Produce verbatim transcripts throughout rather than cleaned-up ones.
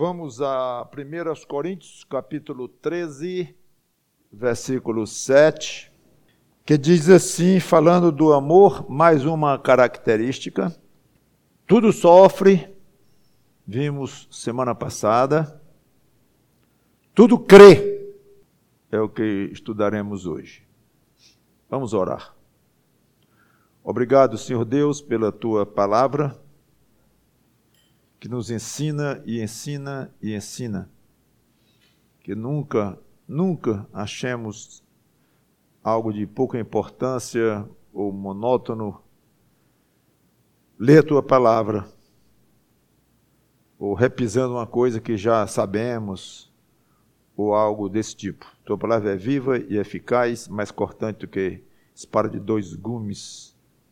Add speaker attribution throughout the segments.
Speaker 1: Vamos a primeiro Coríntios, capítulo treze, versículo sete, que diz assim, falando do amor, mais uma característica: tudo sofre, vimos semana passada, tudo crê, é o que estudaremos hoje. Vamos orar. Obrigado, Senhor Deus, pela Tua palavra, que nos ensina e ensina e ensina. Que nunca, nunca achemos algo de pouca importância ou monótono ler a Tua palavra, ou repisando uma coisa que já sabemos, ou algo desse tipo. Tua palavra é viva e eficaz, mais cortante do que espada de dois gumes,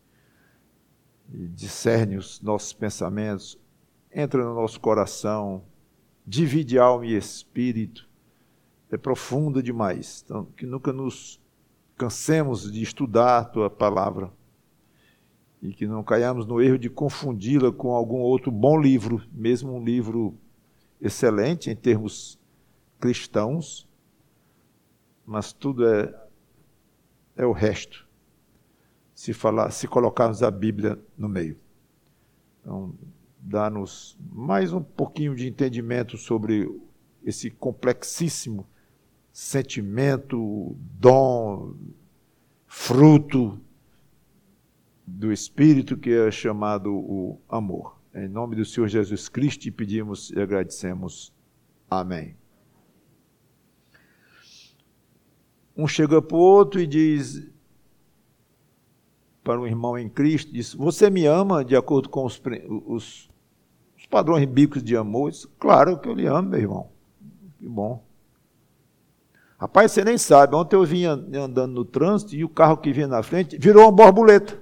Speaker 1: e discerne os nossos pensamentos, entra no nosso coração, divide alma e espírito, é profunda demais. Então, que nunca nos cansemos de estudar a Tua palavra e que não caiamos no erro de confundi-la com algum outro bom livro, mesmo um livro excelente em termos cristãos, mas tudo é, é o resto, se, falar, se colocarmos a Bíblia no meio. Então, dá-nos mais um pouquinho de entendimento sobre esse complexíssimo sentimento, dom, fruto do Espírito que é chamado o amor. Em nome do Senhor Jesus Cristo, te pedimos e agradecemos. Amém. Um chega para o outro e diz para um irmão em Cristo, diz: você me ama de acordo com os, os, os padrões bíblicos de amor? Diz, claro que eu lhe amo, meu irmão. Que bom. Rapaz, você nem sabe, ontem eu vinha andando no trânsito e o carro que vinha na frente virou uma borboleta.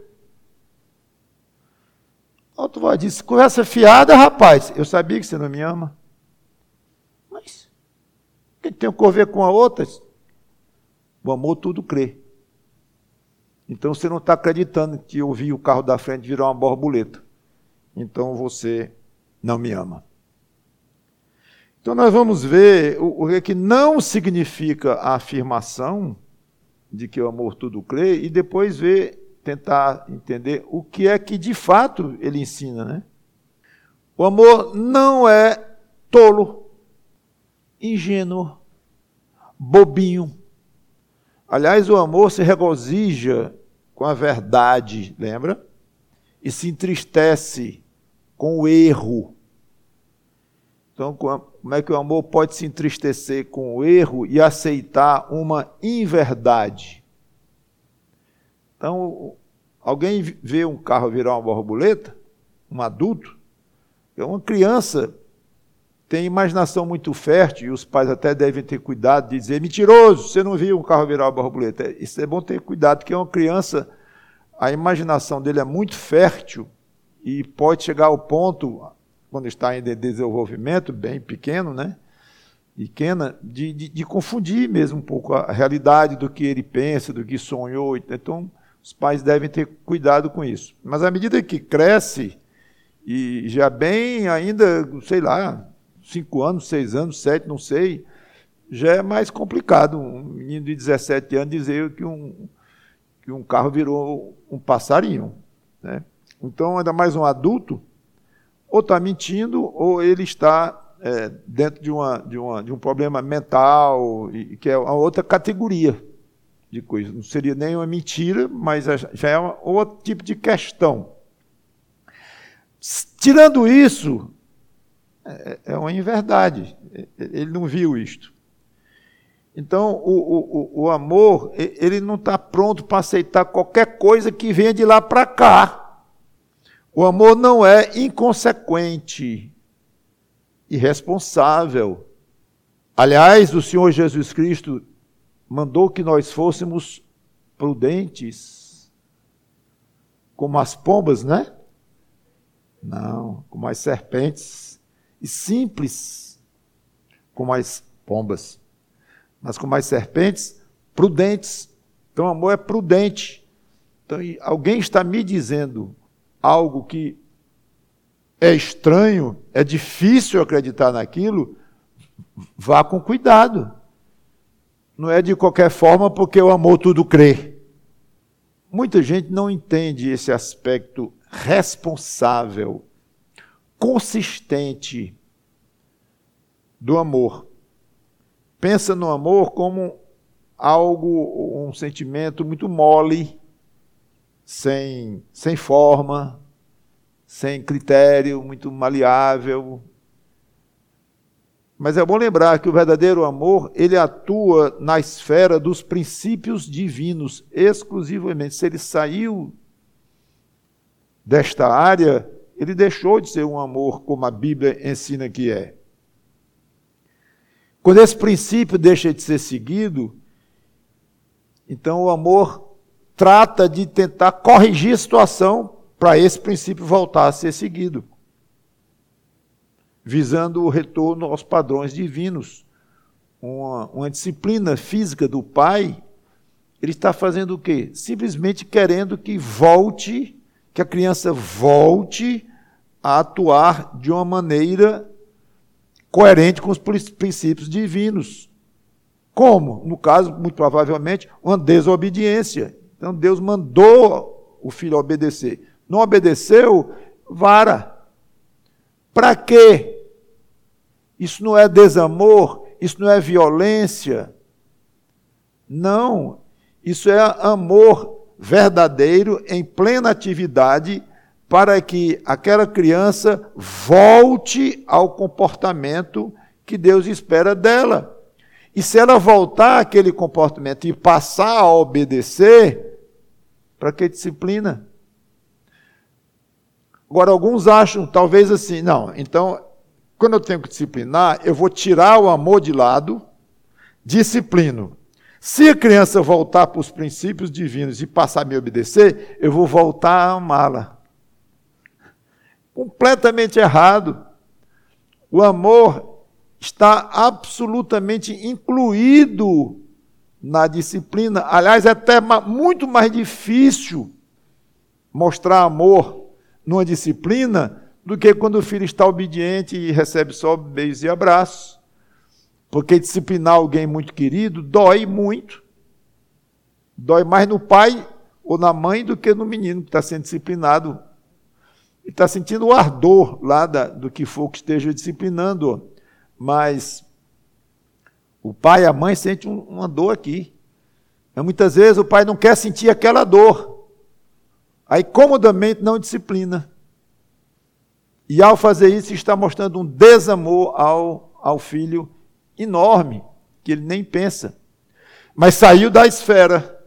Speaker 1: Outro vai dizer, conversa fiada, rapaz, eu sabia que você não me ama. Mas, o que tem a ver com a outra? O amor tudo crê. Então você não está acreditando que eu vi o carro da frente virar uma borboleta. Então você não me ama. Então nós vamos ver o, o que não significa a afirmação de que o amor tudo crê e depois ver, tentar entender o que é que de fato ele ensina, né? O amor não é tolo, ingênuo, bobinho. Aliás, o amor se regozija com a verdade, lembra? E se entristece com o erro. Então, como é que o amor pode se entristecer com o erro e aceitar uma inverdade? Então, alguém vê um carro virar uma borboleta, um adulto, uma criança tem imaginação muito fértil, e os pais até devem ter cuidado de dizer, mentiroso, você não viu um carro virar uma borboleta. Isso é bom ter cuidado, porque uma criança, a imaginação dele é muito fértil e pode chegar ao ponto, quando está ainda em desenvolvimento, bem pequeno, né? Pequena, de, de, de confundir mesmo um pouco a realidade do que ele pensa, do que sonhou. Então, os pais devem ter cuidado com isso. Mas à medida que cresce, e já bem ainda, sei lá, cinco anos, seis anos, sete, não sei, já é mais complicado um menino de dezessete anos dizer que um, que um carro virou um passarinho, né? Então, ainda mais um adulto, ou está mentindo, ou ele está é, dentro de, uma, de, uma, de um problema mental, e, que é uma outra categoria de coisa. Não seria nem uma mentira, mas já é um outro tipo de questão. Tirando isso, é uma inverdade. Ele não viu isto. Então, o, o, o amor, ele não está pronto para aceitar qualquer coisa que venha de lá para cá. O amor não é inconsequente, irresponsável. Aliás, o Senhor Jesus Cristo mandou que nós fôssemos prudentes, como as pombas, né? Não, como as serpentes. E simples, como as pombas, mas como as serpentes, prudentes. Então, o amor é prudente. Então, alguém está me dizendo algo que é estranho, é difícil acreditar naquilo, vá com cuidado. Não é de qualquer forma porque o amor tudo crê. Muita gente não entende esse aspecto responsável, consistente do amor. Pensa no amor como algo, um sentimento muito mole, sem, sem forma, sem critério, muito maleável. Mas é bom lembrar que o verdadeiro amor, ele atua na esfera dos princípios divinos, exclusivamente. Se ele saiu desta área, ele deixou de ser um amor como a Bíblia ensina que é. Quando esse princípio deixa de ser seguido, então o amor trata de tentar corrigir a situação para esse princípio voltar a ser seguido, visando o retorno aos padrões divinos. Uma, uma disciplina física do pai, ele está fazendo o quê? Simplesmente querendo que volte, que a criança volte a atuar de uma maneira coerente com os princípios divinos. Como? No caso, muito provavelmente, uma desobediência. Então Deus mandou o filho obedecer. Não obedeceu, vara. Para quê? Isso não é desamor, isso não é violência. Não, isso é amor verdadeiro em plena atividade para que aquela criança volte ao comportamento que Deus espera dela. E se ela voltar àquele comportamento e passar a obedecer, para que disciplina? Agora, alguns acham, talvez assim, não, então, quando eu tenho que disciplinar, eu vou tirar o amor de lado, disciplino. Se a criança voltar para os princípios divinos e passar a me obedecer, eu vou voltar a amá-la. Completamente errado. O amor está absolutamente incluído na disciplina. Aliás, é até muito mais difícil mostrar amor numa disciplina do que quando o filho está obediente e recebe só beijos e abraços. Porque disciplinar alguém muito querido dói muito. Dói mais no pai ou na mãe do que no menino que está sendo disciplinado. Ele está sentindo o ardor lá da, do que for que esteja disciplinando. Mas o pai e a mãe sentem um, uma dor aqui. Mas muitas vezes o pai não quer sentir aquela dor. Aí comodamente não disciplina. E ao fazer isso está mostrando um desamor ao, ao filho enorme, que ele nem pensa. Mas saiu da esfera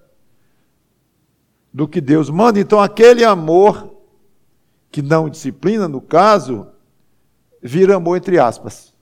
Speaker 1: do que Deus manda. Então aquele amor que não disciplina, no caso, vira amor entre aspas.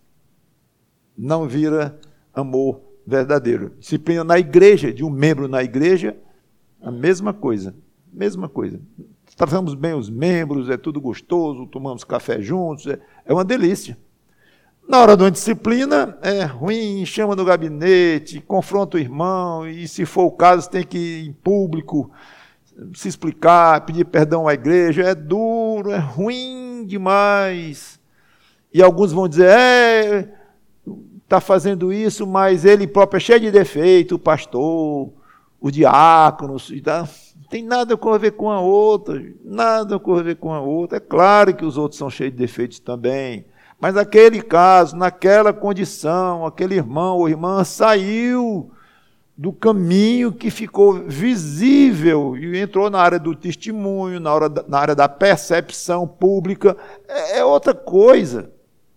Speaker 1: Não vira amor verdadeiro. Disciplina na igreja, de um membro na igreja, a mesma coisa. Mesma coisa. Tratamos bem os membros, é tudo gostoso, tomamos café juntos, é, é uma delícia. Na hora de uma disciplina, é ruim, chama no gabinete, confronta o irmão, e se for o caso, tem que ir em público, se explicar, pedir perdão à igreja, é duro, é ruim demais. E alguns vão dizer, é, está fazendo isso, mas ele próprio é cheio de defeito, o pastor, o diácono, e tá, não tem nada a ver com a outra, nada a ver com a outra. É claro que os outros são cheios de defeitos também, mas naquele caso, naquela condição, aquele irmão ou irmã saiu do caminho que ficou visível e entrou na área do testemunho, na, hora da, na área da percepção pública, é, é outra coisa.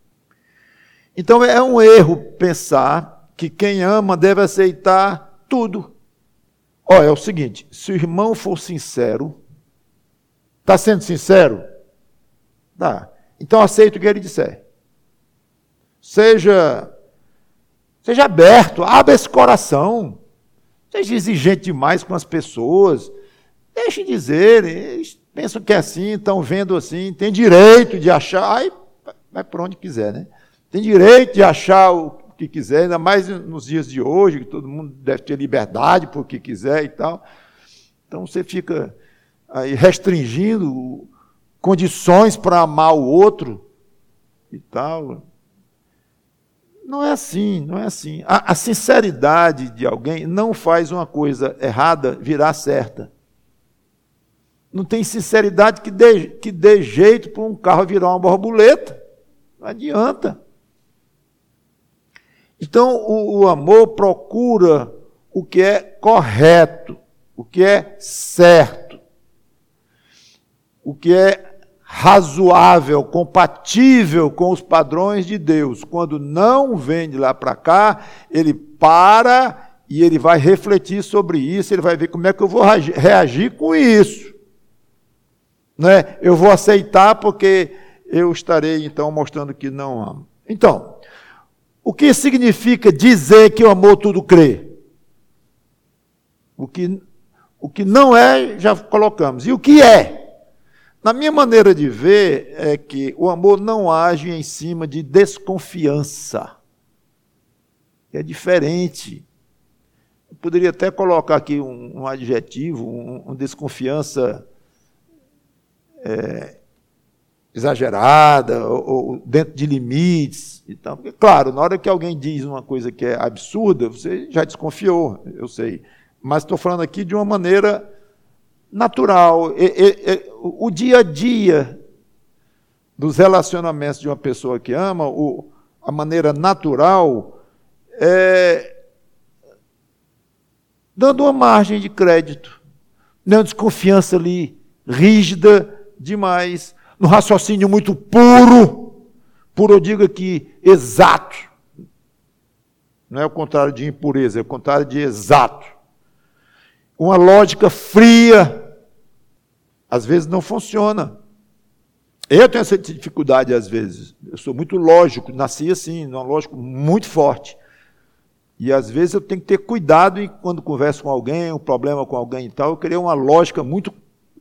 Speaker 1: Então é um erro pensar que quem ama deve aceitar tudo. Olha, é o seguinte, se o irmão for sincero, está sendo sincero? Tá. Então aceita o que ele disser. Seja, seja aberto, abra esse coração. Seja exigente demais com as pessoas. Deixe dizer, eles pensam que é assim, estão vendo assim, tem direito de achar, aí vai por onde quiser, né? Tem direito de achar o que quiser, ainda mais nos dias de hoje, que todo mundo deve ter liberdade por que quiser e tal. Então você fica aí restringindo o, condições para amar o outro e tal. Não é assim, não é assim. A, a sinceridade de alguém não faz uma coisa errada virar certa. Não tem sinceridade que dê, que dê jeito para um carro virar uma borboleta. Não adianta. Então, o, o amor procura o que é correto, o que é certo, o que é razoável, compatível com os padrões de Deus. Quando não vem de lá para cá, ele para e ele vai refletir sobre isso, ele vai ver como é que eu vou reagir com isso. Não é? Eu vou aceitar porque eu estarei, então, mostrando que não amo. Então, o que significa dizer que o amor tudo crê? O que, o que não é, já colocamos. E o que é? Na minha maneira de ver, é que o amor não age em cima de desconfiança. É diferente. Eu poderia até colocar aqui um, um adjetivo, um, um desconfiança é, exagerada, ou, ou dentro de limites. E tal. Porque, claro, na hora que alguém diz uma coisa que é absurda, você já desconfiou, eu sei. Mas estou falando aqui de uma maneira natural. E, e, e, o dia a dia dos relacionamentos de uma pessoa que ama, o, a maneira natural, é dando uma margem de crédito, não uma desconfiança ali rígida demais, no raciocínio muito puro, puro eu digo aqui, exato. Não é o contrário de impureza, é o contrário de exato. Uma lógica fria, às vezes não funciona. Eu tenho essa dificuldade às vezes. Eu sou muito lógico, nasci assim, numa lógica muito forte. E às vezes eu tenho que ter cuidado e, quando converso com alguém, um problema com alguém e tal, eu queria uma lógica muito,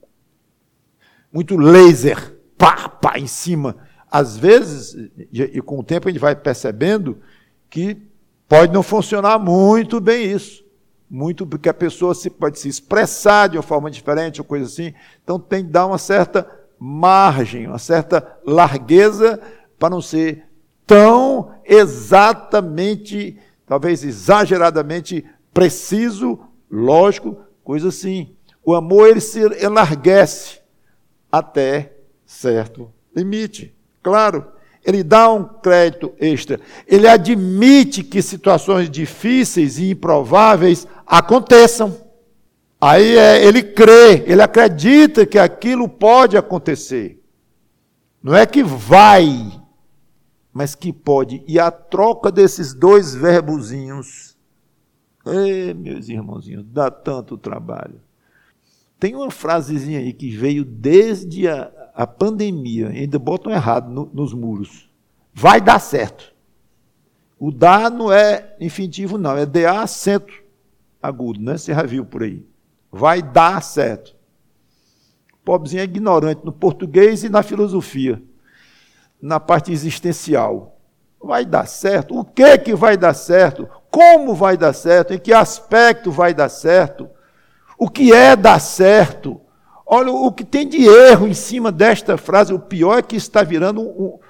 Speaker 1: muito laser, pá, pá, em cima. Às vezes, e com o tempo a gente vai percebendo que pode não funcionar muito bem isso. Muito porque a pessoa se, pode se expressar de uma forma diferente ou coisa assim. Então tem que dar uma certa margem, uma certa largueza para não ser tão exatamente, talvez exageradamente preciso, lógico, coisa assim. O amor ele se enlarguece até certo limite, claro. Ele dá um crédito extra. Ele admite que situações difíceis e improváveis aconteçam. Aí é, ele crê, ele acredita que aquilo pode acontecer. Não é que vai, mas que pode. E a troca desses dois verbozinhos, ei, meus irmãozinhos, dá tanto trabalho. Tem uma frasezinha aí que veio desde a, a pandemia, ainda botam errado no, nos muros. Vai dar certo. O dar não é infinitivo, não, é D A acento agudo, né? Você já viu por aí. Vai dar certo. O pobrezinho é ignorante no português e na filosofia, na parte existencial. Vai dar certo? O que que vai dar certo? Como vai dar certo? Em que aspecto vai dar certo? O que é dar certo? Olha, o que tem de erro em cima desta frase, o pior é que está virando, um, um,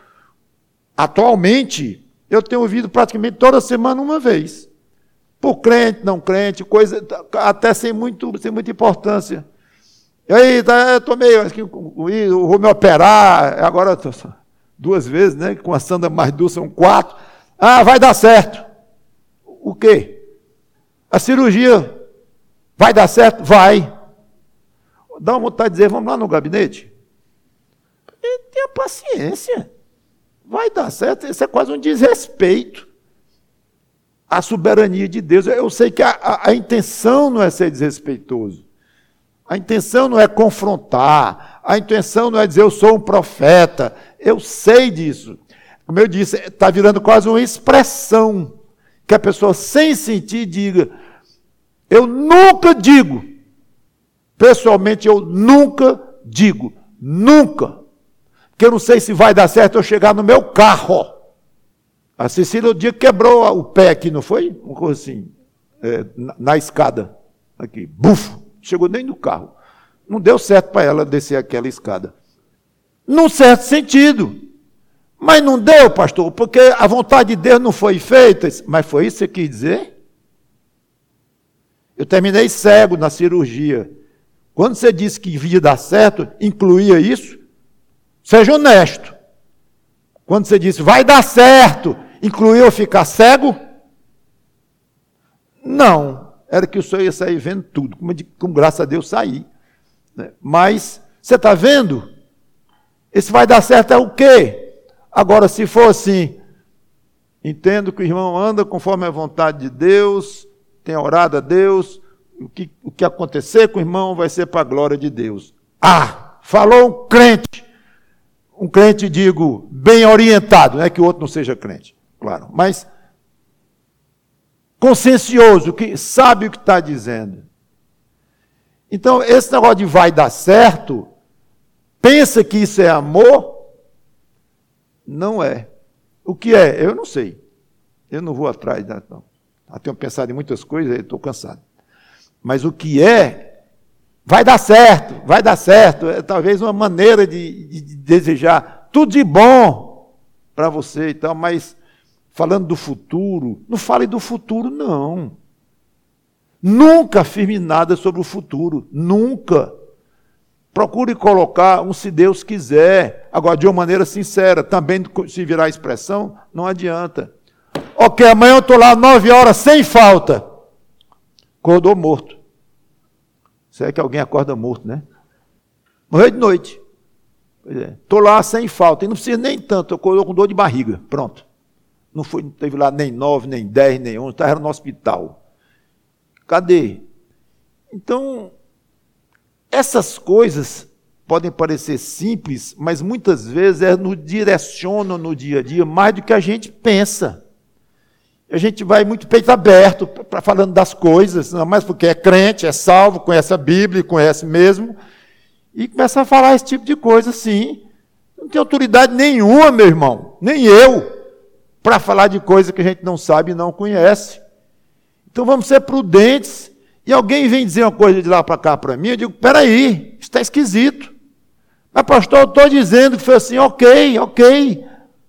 Speaker 1: atualmente, eu tenho ouvido praticamente toda semana uma vez. Por crente, não crente, coisa até sem, muito, sem muita importância. E aí, tá, eu tomei, eu vou me operar, agora duas vezes, né? Com a Sandra mais duas são quatro. Ah, vai dar certo. O quê? A cirurgia vai dar certo? Vai. Dá uma vontade de dizer, vamos lá no gabinete? E tenha paciência. Vai dar certo. Isso é quase um desrespeito à soberania de Deus. Eu sei que a, a, a intenção não é ser desrespeitoso. A intenção não é confrontar. A intenção não é dizer eu sou um profeta. Eu sei disso. Como eu disse, está virando quase uma expressão que a pessoa, sem sentir, diga: eu nunca digo. Pessoalmente, eu nunca digo. Nunca. Porque eu não sei se vai dar certo eu chegar no meu carro. A Cecília, o dia quebrou o pé aqui, não foi? Uma coisa assim, é, na, na escada. Aqui, bufo. Chegou nem no carro. Não deu certo para ela descer aquela escada. num certo sentido. Mas não deu, pastor, porque a vontade de Deus não foi feita. Mas foi isso que você quis dizer? Eu terminei cego na cirurgia. Quando você disse que ia dar certo, incluía isso? Seja honesto. Quando você disse, vai dar certo, incluía eu ficar cego? Não. Era que o senhor ia sair vendo tudo. Como, de, como graças a Deus saí. Mas, você está vendo? Esse vai dar certo é o quê? Agora, se for assim, entendo que o irmão anda conforme a vontade de Deus, tem orado a Deus, o que, o que acontecer com o irmão vai ser para a glória de Deus. Ah, falou um crente, um crente, digo, bem orientado, não é que o outro não seja crente, claro, mas consciencioso, que sabe o que está dizendo. Então, esse negócio de vai dar certo, pensa que isso é amor? Não é. O que é? Eu não sei. Eu não vou atrás, não. Eu tenho pensado em muitas coisas, estou cansado. Mas o que é, vai dar certo, vai dar certo. É talvez uma maneira de, de, de desejar tudo de bom para você e tal, mas falando do futuro, não fale do futuro, não. Nunca afirme nada sobre o futuro, nunca. Procure colocar um se Deus quiser, agora de uma maneira sincera, também se virar a expressão, não adianta. Ok, amanhã eu estou lá nove horas sem falta. Acordou morto. Isso é que alguém acorda morto, né? Morreu de noite. Estou é. lá sem falta, e não precisa nem tanto, acordou com dor de barriga, pronto. Não, foi, não teve lá nem nove, nem dez, nem onze, estava no hospital. Cadê? Então, essas coisas podem parecer simples, mas muitas vezes é, nos direcionam no dia a dia mais do que a gente pensa. A gente vai muito peito aberto para falando das coisas, não mais porque é crente, é salvo, conhece a Bíblia, conhece mesmo, e começa a falar esse tipo de coisa assim. Não tem autoridade nenhuma, meu irmão, nem eu, para falar de coisa que a gente não sabe e não conhece. Então vamos ser prudentes. E alguém vem dizer uma coisa de lá para cá para mim, eu digo, peraí, isso está esquisito. Mas pastor, eu estou dizendo que foi assim, ok, ok.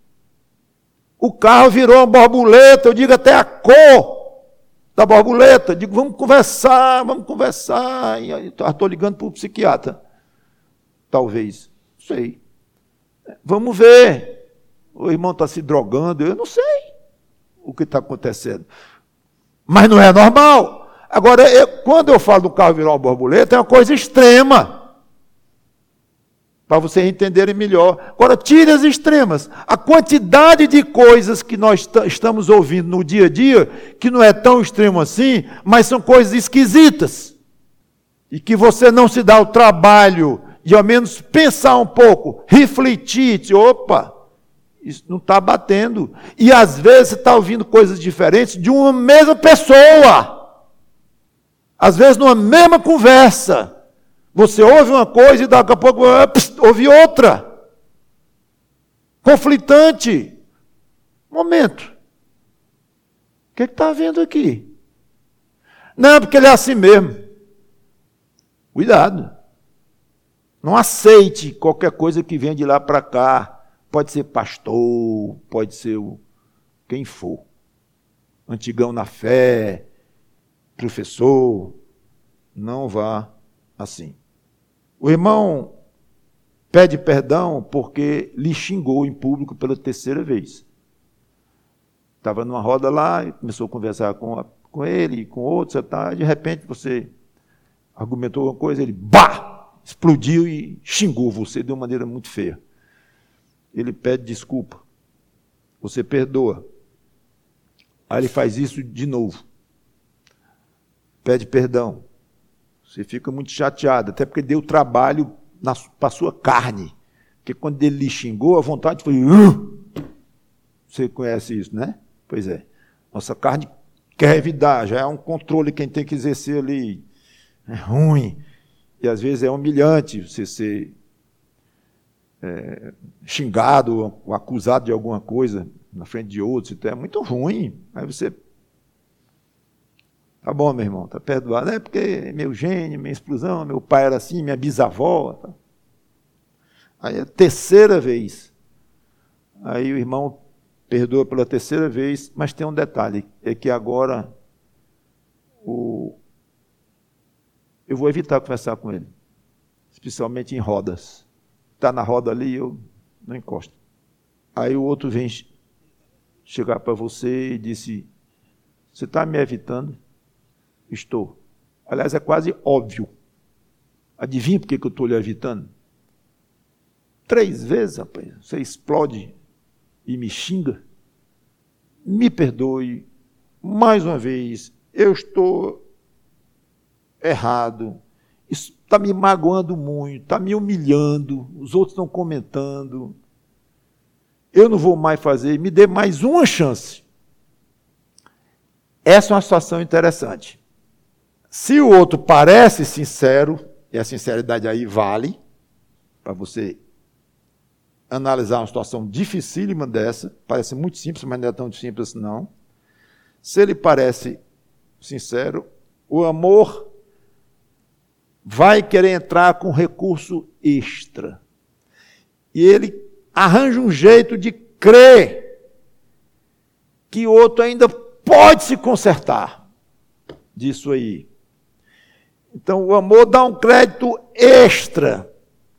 Speaker 1: O carro virou uma borboleta, eu digo até a cor da borboleta. Eu digo, vamos conversar, vamos conversar. Estou ligando para o psiquiatra. Talvez, não sei. Vamos ver. O irmão está se drogando, eu não sei o que está acontecendo. Mas não é normal. Agora, eu, quando eu falo do carro virar uma borboleta, é uma coisa extrema. Para vocês entenderem melhor. Agora, tire as extremas. A quantidade de coisas que nós t- estamos ouvindo no dia a dia, que não é tão extremo assim, mas são coisas esquisitas. E que você não se dá o trabalho de, ao menos, pensar um pouco, refletir, dizer, opa, isso não está batendo. E, às vezes, você está ouvindo coisas diferentes de uma mesma pessoa. Às vezes, numa mesma conversa, você ouve uma coisa e daqui a pouco pss, ouve outra. Conflitante. Momento. O que está havendo aqui? Não, porque ele é assim mesmo. Cuidado. Não aceite qualquer coisa que venha de lá para cá. Pode ser pastor, pode ser o, quem for. Antigão na fé, professor, não vá assim. O irmão pede perdão porque lhe xingou em público pela terceira vez. Estava numa roda lá, e começou a conversar com, a, com ele, com outros, tá, de repente você argumentou alguma coisa, ele bah, explodiu e xingou você de uma maneira muito feia. Ele pede desculpa, você perdoa. Aí ele faz isso de novo. Pede perdão. Você fica muito chateado, até porque deu trabalho para a sua carne. Porque quando ele lhe xingou, a vontade foi... Uh! Você conhece isso, né? Pois é. Nossa carne quer revidar, já é um controle quem tem que exercer ali. É ruim. E às vezes é humilhante você ser é, xingado ou acusado de alguma coisa na frente de outros. Então é muito ruim. Aí você... Tá bom, meu irmão, tá perdoado. É porque meu gênio, minha explosão, meu pai era assim, minha bisavó. Tá. Aí a terceira vez. Aí o irmão perdoa pela terceira vez, mas tem um detalhe, é que agora o... eu vou evitar conversar com ele, especialmente em rodas. Está na roda ali, eu não encosto. Aí o outro vem chegar para você e disse, você está me evitando? Estou. Aliás, é quase óbvio. Adivinha por que eu estou lhe evitando? Três vezes, rapaz, você explode e me xinga. Me perdoe, mais uma vez, eu estou errado. Isso está me magoando muito, está me humilhando, os outros estão comentando. Eu não vou mais fazer, me dê mais uma chance. Essa é uma situação interessante. Se o outro parece sincero, e a sinceridade aí vale, para você analisar uma situação dificílima dessa, parece muito simples, mas não é tão simples assim não. Se ele parece sincero, o amor vai querer entrar com recurso extra. E ele arranja um jeito de crer que o outro ainda pode se consertar disso aí. Então, o amor dá um crédito extra.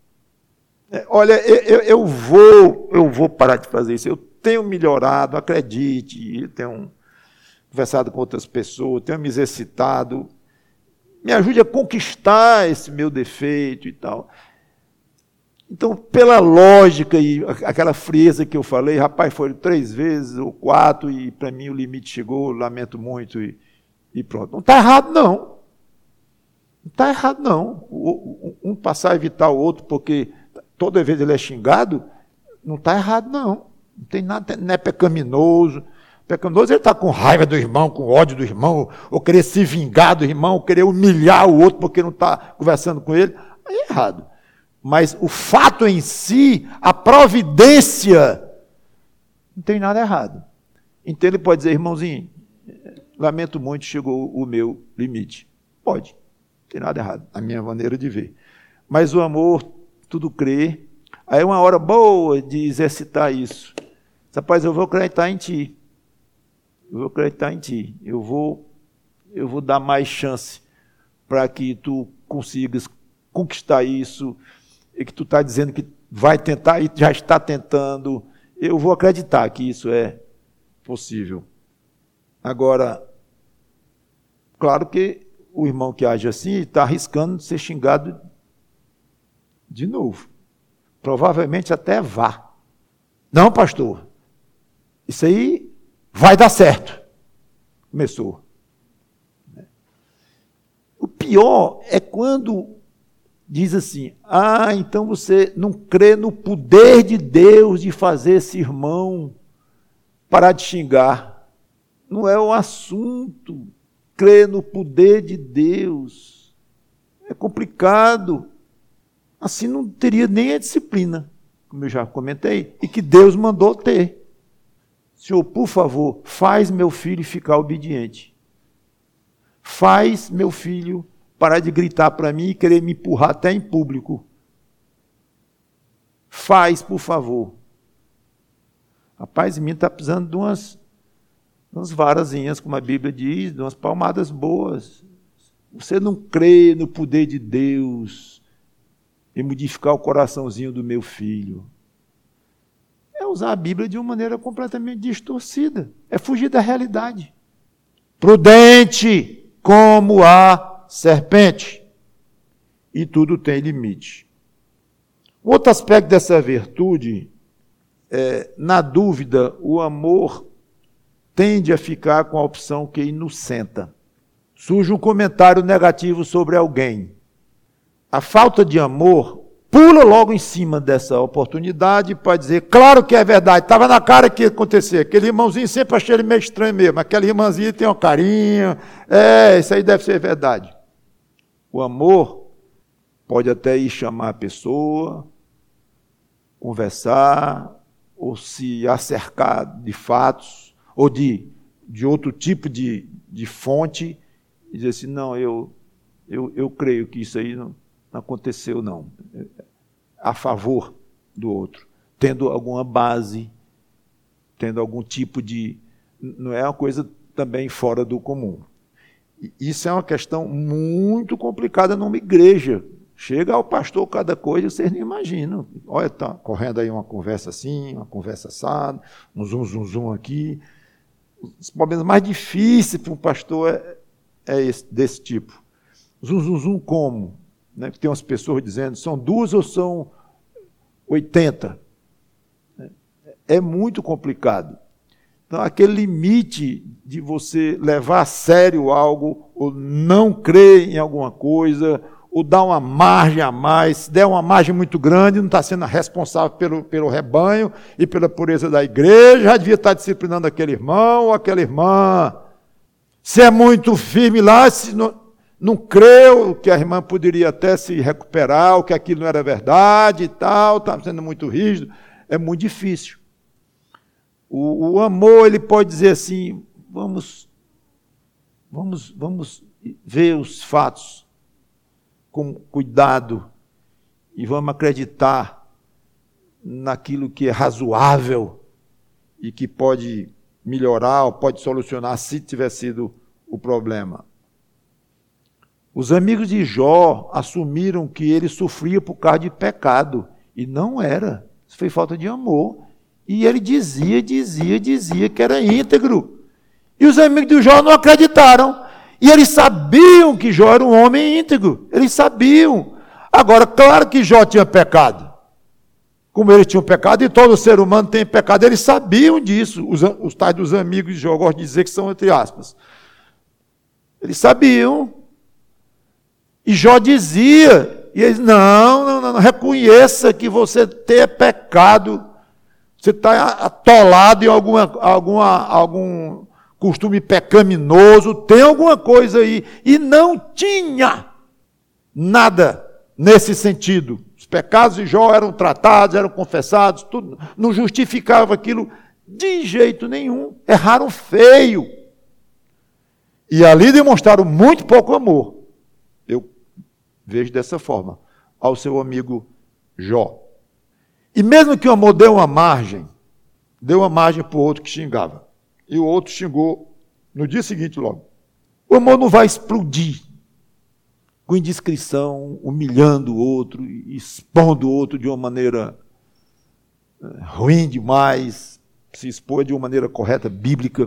Speaker 1: Olha, eu, eu, vou, eu vou parar de fazer isso. Eu tenho melhorado, acredite, eu tenho conversado com outras pessoas, tenho me exercitado. Me ajude a conquistar esse meu defeito e tal. Então, pela lógica e aquela frieza que eu falei, rapaz, foram três vezes ou quatro e para mim o limite chegou, lamento muito e, e pronto. Não está errado, não. Não está errado, não. Um passar a evitar o outro porque toda vez ele é xingado, não está errado, não. Não tem nada, não é pecaminoso. Pecaminoso ele está com raiva do irmão, com ódio do irmão, ou querer se vingar do irmão, ou querer humilhar o outro porque não está conversando com ele. Aí é errado. Mas o fato em si, a providência, não tem nada errado. Então ele pode dizer, irmãozinho, lamento muito, chegou o meu limite. Pode, não tem nada errado, a minha maneira de ver. Mas o amor, tudo crê. Aí é uma hora boa de exercitar isso. Rapaz, eu vou acreditar em ti. Eu vou acreditar em ti. Eu vou, eu vou dar mais chance para que tu consigas conquistar isso, e que tu está dizendo que vai tentar e já está tentando. Eu vou acreditar que isso é possível. Agora, claro que o irmão que age assim está arriscando de ser xingado de novo. Provavelmente até vá. Não, pastor, isso aí vai dar certo. Começou. O pior é quando diz assim, ah, então você não crê no poder de Deus de fazer esse irmão parar de xingar. Não é o assunto. Crer no poder de Deus. É complicado. Assim não teria nem a disciplina, como eu já comentei, e que Deus mandou ter. Senhor, por favor, faz meu filho ficar obediente. Faz meu filho parar de gritar para mim e querer me empurrar até em público. Faz, por favor. Rapaz, em mim está precisando de umas, umas varazinhas, como a Bíblia diz, de umas palmadas boas. Você não crê no poder de Deus em modificar o coraçãozinho do meu filho. É usar a Bíblia de uma maneira completamente distorcida. É fugir da realidade. Prudente como a serpente, e tudo tem limite. Outro aspecto dessa virtude, é, na dúvida, o amor tende a ficar com a opção que inocenta. Surge um comentário negativo sobre alguém. A falta de amor pula logo em cima dessa oportunidade para dizer, claro que é verdade, estava na cara que ia acontecer, aquele irmãozinho sempre achei ele meio estranho mesmo, aquela irmãzinha tem um carinho, é, isso aí deve ser verdade. O amor pode até ir chamar a pessoa, conversar, ou se acercar de fatos, ou de, de outro tipo de, de fonte, e dizer assim, não, eu, eu, eu creio que isso aí não, não aconteceu, não. A favor do outro, tendo alguma base, tendo algum tipo de... Não é uma coisa também fora do comum. Isso é uma questão muito complicada numa igreja. Chega ao pastor cada coisa, vocês não imaginam. Olha, está correndo aí uma conversa assim, uma conversa assada, um zum, zum, zum aqui. Os problemas mais difíceis para um pastor é, é esse, desse tipo. Zum, zum, zum como? Né? Tem umas pessoas dizendo, são duas ou são oitenta? É muito complicado. Então, aquele limite de você levar a sério algo, ou não crer em alguma coisa, ou dar uma margem a mais, se der uma margem muito grande, não está sendo responsável pelo, pelo rebanho e pela pureza da igreja, já devia estar disciplinando aquele irmão ou aquela irmã. Se é muito firme lá, se não, não creu que a irmã poderia até se recuperar, ou que aquilo não era verdade e tal, está sendo muito rígido, é muito difícil. O, o amor, ele pode dizer assim, vamos, vamos, vamos ver os fatos com cuidado e vamos acreditar naquilo que é razoável e que pode melhorar ou pode solucionar se tiver sido o problema. Os amigos de Jó assumiram que ele sofria por causa de pecado e não era. Isso foi falta de amor. E ele dizia, dizia, dizia que era íntegro. E os amigos de Jó não acreditaram. E eles sabiam que Jó era um homem íntegro. Eles sabiam. Agora, claro que Jó tinha pecado. Como ele tinha um pecado, e todo ser humano tem pecado. Eles sabiam disso. Os, os tais dos amigos de Jó, eu gosto de dizer que são entre aspas. Eles sabiam. E Jó dizia. E eles, não, não, não, não reconheça que você tem pecado. Você está atolado em alguma, alguma, algum costume pecaminoso, tem alguma coisa aí. E não tinha nada nesse sentido. Os pecados de Jó eram tratados, eram confessados, tudo, não justificava aquilo de jeito nenhum. Erraram feio. E ali demonstraram muito pouco amor. Eu vejo dessa forma, ao seu amigo Jó. E mesmo que o amor deu uma margem, deu uma margem para o outro que xingava. E o outro xingou no dia seguinte logo. O amor não vai explodir com indiscrição, humilhando o outro, expondo o outro de uma maneira ruim demais, se expor de uma maneira correta, bíblica.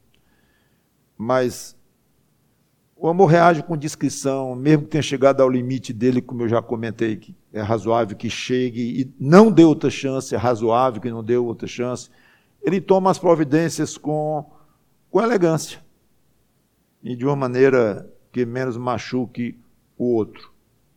Speaker 1: Mas o amor reage com discrição, mesmo que tenha chegado ao limite dele, como eu já comentei, que é razoável que chegue e não dê outra chance, é razoável que não dê outra chance. Ele toma as providências com, com elegância e de uma maneira que menos machuque o outro.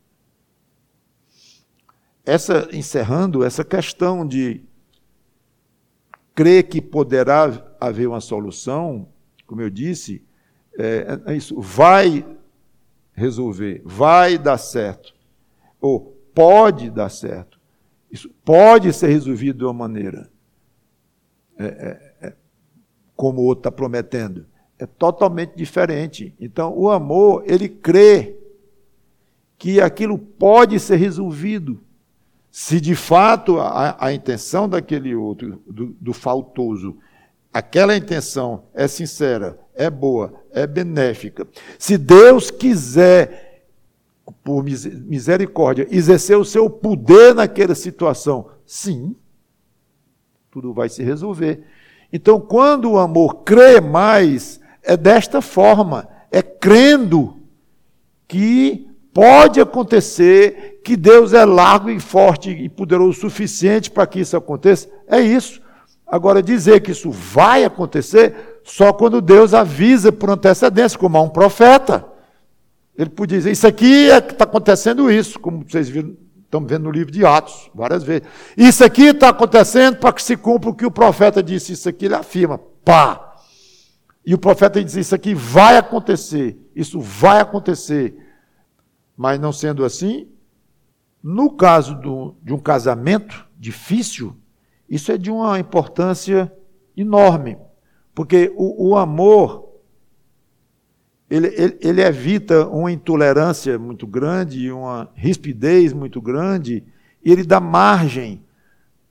Speaker 1: Essa, encerrando, essa questão de crer que poderá haver uma solução, como eu disse, é, é isso, vai resolver, vai dar certo, ou pode dar certo, isso pode ser resolvido de uma maneira, é, é, é, como o outro está prometendo, é totalmente diferente. Então, o amor, ele crê que aquilo pode ser resolvido, se de fato a, a intenção daquele outro, do, do faltoso, aquela intenção é sincera, é boa, é benéfica. Se Deus quiser, por misericórdia, exercer o seu poder naquela situação, sim, tudo vai se resolver. Então, quando o amor crê mais, é desta forma, é crendo que pode acontecer, que Deus é largo e forte e poderoso o suficiente para que isso aconteça, é isso. Agora, dizer que isso vai acontecer só quando Deus avisa por antecedência, como a um profeta. Ele podia dizer, isso aqui é que está acontecendo isso, como vocês viram, estão vendo no livro de Atos, várias vezes. Isso aqui está acontecendo para que se cumpra o que o profeta disse. Isso aqui ele afirma, pá. E o profeta diz, isso aqui vai acontecer, isso vai acontecer. Mas não sendo assim, no caso do, de um casamento difícil, isso é de uma importância enorme, porque o, o amor, ele, ele, ele evita uma intolerância muito grande, uma rispidez muito grande, e ele dá margem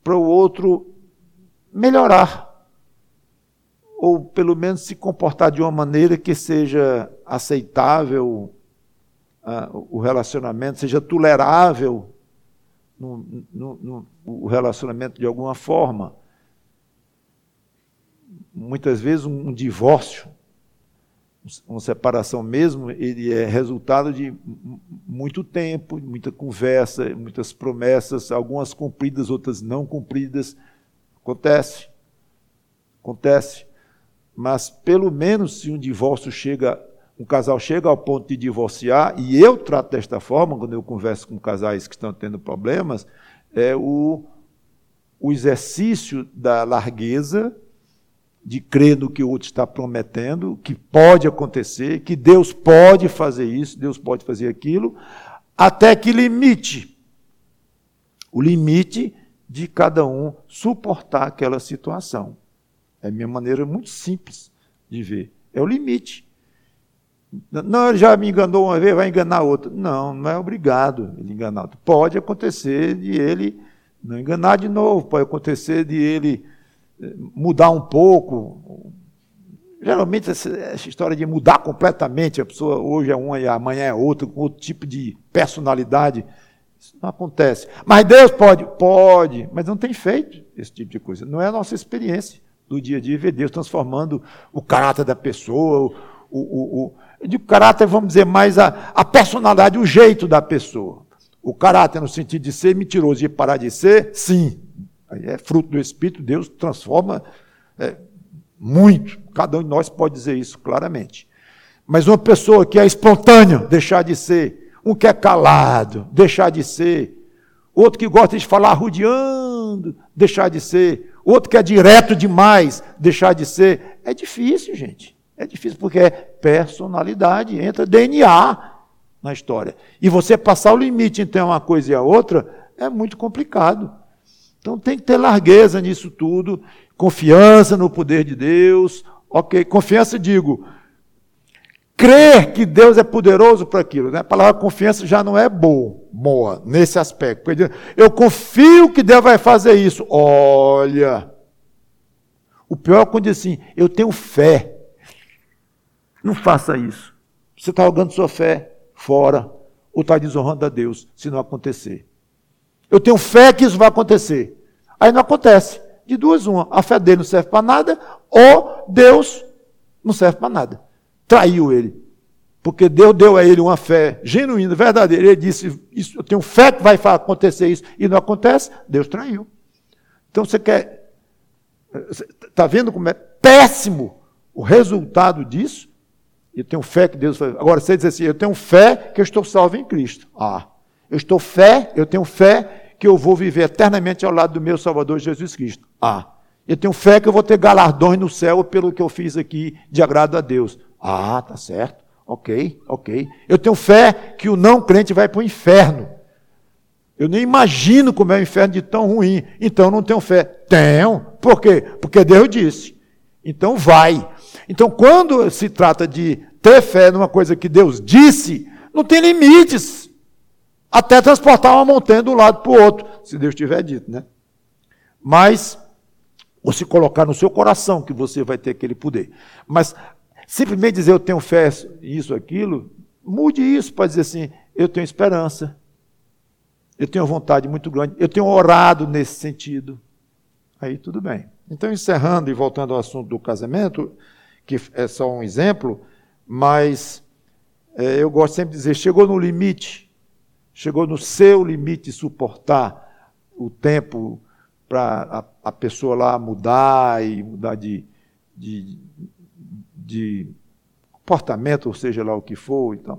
Speaker 1: para o outro melhorar, ou pelo menos se comportar de uma maneira que seja aceitável, uh, o relacionamento, seja tolerável no, no, no, o relacionamento de alguma forma. Muitas vezes um, um divórcio, uma separação mesmo, ele é resultado de muito tempo, muita conversa, muitas promessas, algumas cumpridas, outras não cumpridas. Acontece, acontece. Mas, pelo menos, se um divórcio chega, um casal chega ao ponto de divorciar, e eu trato desta forma, quando eu converso com casais que estão tendo problemas, é o, o exercício da largueza, de crer no que o outro está prometendo, que pode acontecer, que Deus pode fazer isso, Deus pode fazer aquilo, até que limite, o limite de cada um suportar aquela situação. É a minha maneira muito simples de ver. É o limite. Não, ele já me enganou uma vez, vai enganar outra. Não, não é obrigado ele enganar outra. Pode acontecer de ele não enganar de novo, pode acontecer de ele mudar um pouco. Geralmente essa, essa história de mudar completamente, a pessoa hoje é uma e amanhã é outra, com outro tipo de personalidade, isso não acontece. Mas Deus pode? Pode, mas não tem feito esse tipo de coisa. Não é a nossa experiência do dia a dia, ver Deus transformando o caráter da pessoa, o, o, o, eu digo caráter, vamos dizer, mais a, a personalidade, o jeito da pessoa. O caráter no sentido de ser mentiroso e parar de ser, sim. Aí é fruto do Espírito, Deus transforma é, muito. Cada um de nós pode dizer isso claramente. Mas uma pessoa que é espontânea, deixar de ser. Um que é calado, deixar de ser. Outro que gosta de falar rodeando, deixar de ser. Outro que é direto demais, deixar de ser. É difícil, gente. É difícil porque é personalidade, entra D N A na história. E você passar o limite entre uma coisa e a outra é muito complicado. Então tem que ter largueza nisso tudo, confiança no poder de Deus, ok, confiança, digo, crer que Deus é poderoso para aquilo, né? A palavra confiança já não é boa, boa nesse aspecto, porque eu confio que Deus vai fazer isso, olha, o pior é quando diz assim, eu tenho fé, não faça isso, você está jogando sua fé fora, ou está desonrando a Deus, se não acontecer. Eu tenho fé que isso vai acontecer. Aí não acontece. De duas, uma. A fé dele não serve para nada, ou Deus não serve para nada. Traiu ele. Porque Deus deu a ele uma fé genuína, verdadeira. Ele disse, isso, eu tenho fé que vai acontecer isso, e não acontece, Deus traiu. Então você quer... Está vendo como é péssimo o resultado disso? Eu tenho fé que Deus vai... Agora, você diz assim, eu tenho fé que eu estou salvo em Cristo. Ah, eu estou fé, eu tenho fé que eu vou viver eternamente ao lado do meu Salvador Jesus Cristo. Ah, eu tenho fé que eu vou ter galardões no céu pelo que eu fiz aqui de agrado a Deus. Ah, tá certo, ok, ok. Eu tenho fé que o não crente vai para o inferno. Eu nem imagino como é o inferno de tão ruim. Então eu não tenho fé. Tenho. Por quê? Porque Deus disse. Então vai. Então quando se trata de ter fé numa coisa que Deus disse, não tem limites. Até transportar uma montanha de um lado para o outro, se Deus tiver dito, né? Mas, ou se colocar no seu coração que você vai ter aquele poder. Mas, simplesmente dizer eu tenho fé, isso, aquilo, mude isso para dizer assim, eu tenho esperança, eu tenho vontade muito grande, eu tenho orado nesse sentido. Aí tudo bem. Então, encerrando e voltando ao assunto do casamento, que é só um exemplo, mas é, eu gosto sempre de dizer, chegou no limite, chegou no seu limite de suportar o tempo para a, a pessoa lá mudar e mudar de, de, de comportamento, ou seja lá o que for. Então,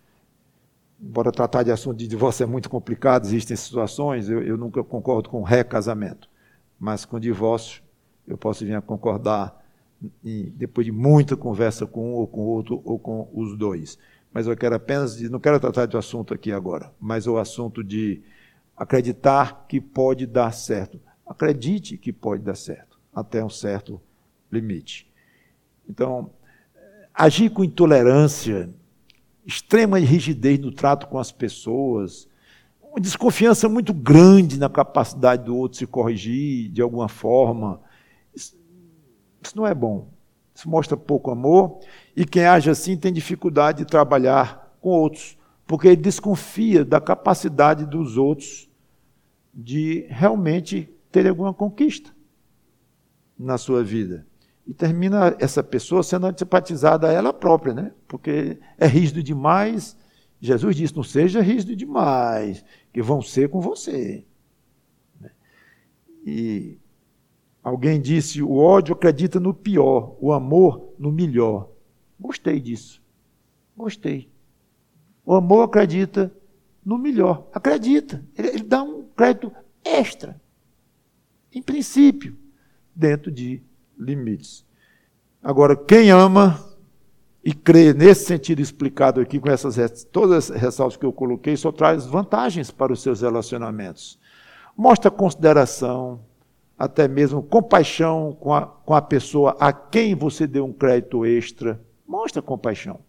Speaker 1: embora tratar de assunto de divórcio é muito complicado, existem situações, eu, eu nunca concordo com recasamento, mas com divórcio eu posso vir a concordar e, depois de muita conversa com um ou com outro ou com os dois. Mas eu quero apenas, não quero tratar de assunto aqui agora, mas o assunto de acreditar que pode dar certo. Acredite que pode dar certo, até um certo limite. Então, agir com intolerância, extrema rigidez no trato com as pessoas, uma desconfiança muito grande na capacidade do outro se corrigir de alguma forma. Isso, isso não é bom. Isso mostra pouco amor, e quem age assim tem dificuldade de trabalhar com outros, porque ele desconfia da capacidade dos outros de realmente ter alguma conquista na sua vida. E termina essa pessoa sendo antipatizada a ela própria, né? Porque é rígido demais. Jesus disse, não seja rígido demais, que vão ser com você. E alguém disse, o ódio acredita no pior, o amor no melhor. Gostei disso. Gostei. O amor acredita no melhor. Acredita. Ele, ele dá um crédito extra. Em princípio, dentro de limites. Agora, quem ama e crê nesse sentido explicado aqui, com essas, todas as ressalvas que eu coloquei, só traz vantagens para os seus relacionamentos. Mostra consideração, até mesmo compaixão com a, com a pessoa a quem você deu um crédito extra. Mostra compaixão.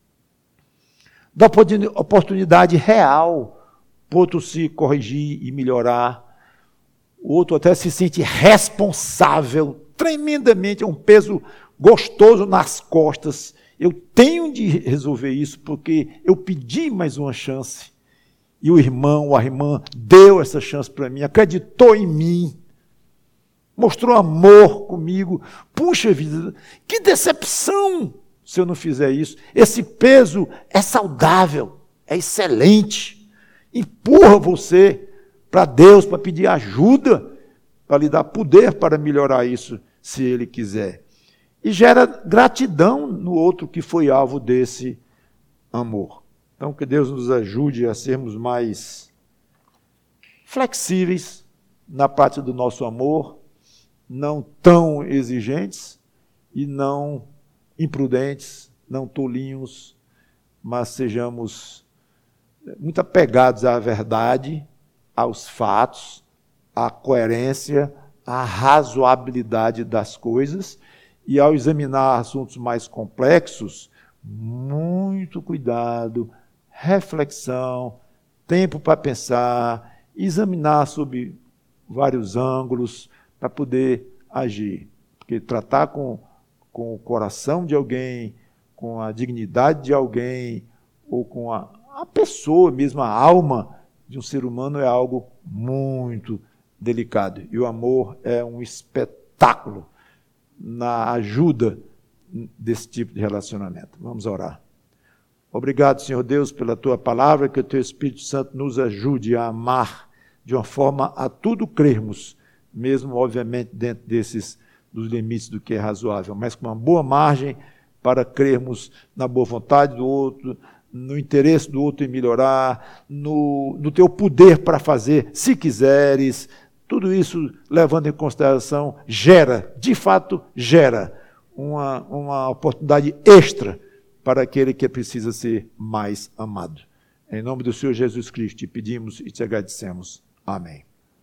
Speaker 1: Dá oportunidade real para o outro se corrigir e melhorar. O outro até se sente responsável, tremendamente, é um peso gostoso nas costas. Eu tenho de resolver isso porque eu pedi mais uma chance. E o irmão ou a irmã deu essa chance para mim, acreditou em mim, mostrou amor comigo. Puxa vida, que decepção se eu não fizer isso. Esse peso é saudável, é excelente. Empurra você para Deus, para pedir ajuda, para lhe dar poder para melhorar isso, se Ele quiser. E gera gratidão no outro que foi alvo desse amor. Então, que Deus nos ajude a sermos mais flexíveis na prática do nosso amor, não tão exigentes e não imprudentes, não tolinhos, mas sejamos muito apegados à verdade, aos fatos, à coerência, à razoabilidade das coisas, e ao examinar assuntos mais complexos, muito cuidado, reflexão, tempo para pensar, examinar sob vários ângulos para poder agir. Porque tratar com, com o coração de alguém, com a dignidade de alguém, ou com a, a pessoa mesmo, a alma de um ser humano é algo muito delicado. E o amor é um espetáculo na ajuda desse tipo de relacionamento. Vamos orar. Obrigado, Senhor Deus, pela Tua palavra, que o Teu Espírito Santo nos ajude a amar de uma forma a tudo crermos, mesmo, obviamente, dentro desses, dos limites do que é razoável, mas com uma boa margem para crermos na boa vontade do outro, no interesse do outro em melhorar, no, no Teu poder para fazer, se quiseres. Tudo isso, levando em consideração, gera, de fato, gera uma, uma oportunidade extra para aquele que precisa ser mais amado. Em nome do Senhor Jesus Cristo, te pedimos e te agradecemos. Amém.